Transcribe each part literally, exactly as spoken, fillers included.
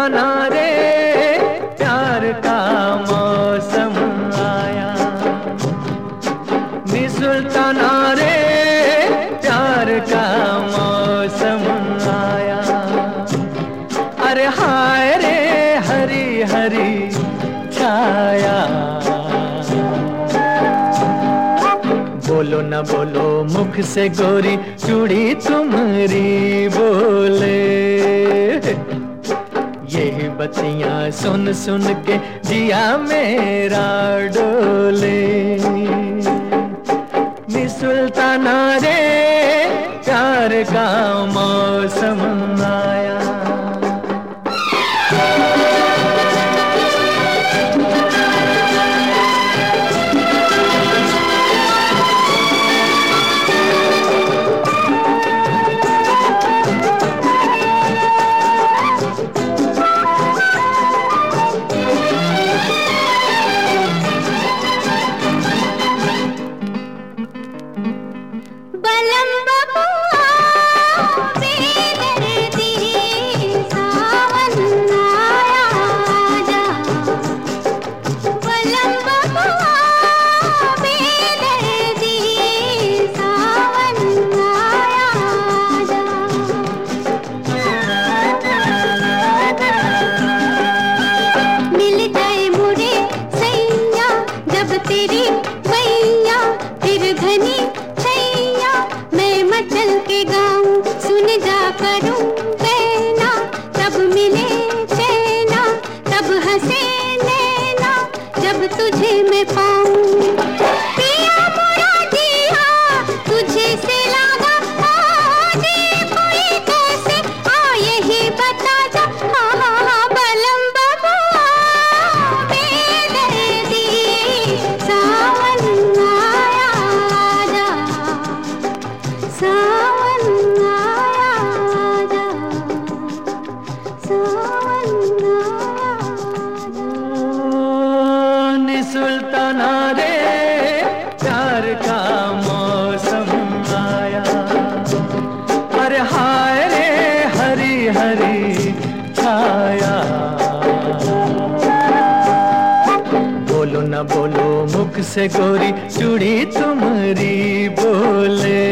सुल्ताना रे प्यार का मौसम आया, नी सुल्ताना रे प्यार का मौसम आया। अरे हाय रे हरी हरी छाया, बोलो न बोलो मुख से गोरी चूड़ी तुम्हारी बोले, यही बत्तियां सुन सुन के जिया मेरा डोले। नी सुल्ताना रे प्यार का मौसम आया। तेरी मैया फिर घनी छैया, मैं मचल के गाऊं सुन जा करूं कहना, तब मिले चैना तब हंसे नैना जब तुझे मैं पाऊं। पिया मोरा जिया तुझे से लागा, दे कोई कैसे आ यही बता जा। हाँ हाँ हाँ बलम बाबा बेदर्दी सावन आया आजा, सावन आया आजा, सावन आया आजा। नी सुल्ताना रे प्यार का मौसम आया, अरे हाय रे हरी हरी छाया, बोलो न बोलो मुख से गोरी चूड़ी तुम्हारी बोले,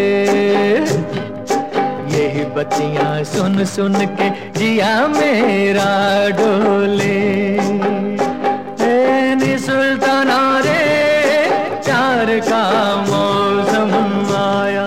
यही बत्तियां सुन सुन के जिया मेरा डोले। ए नी सुल्ताना रे प्यार का मौसम आया।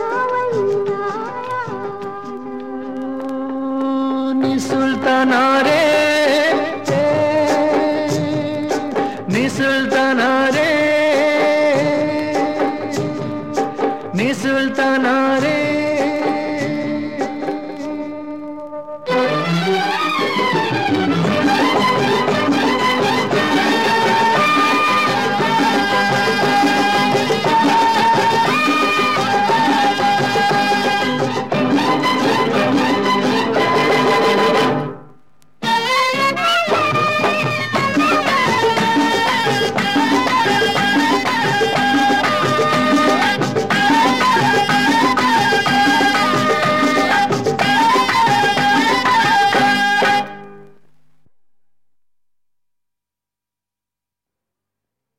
सुल्ताना रे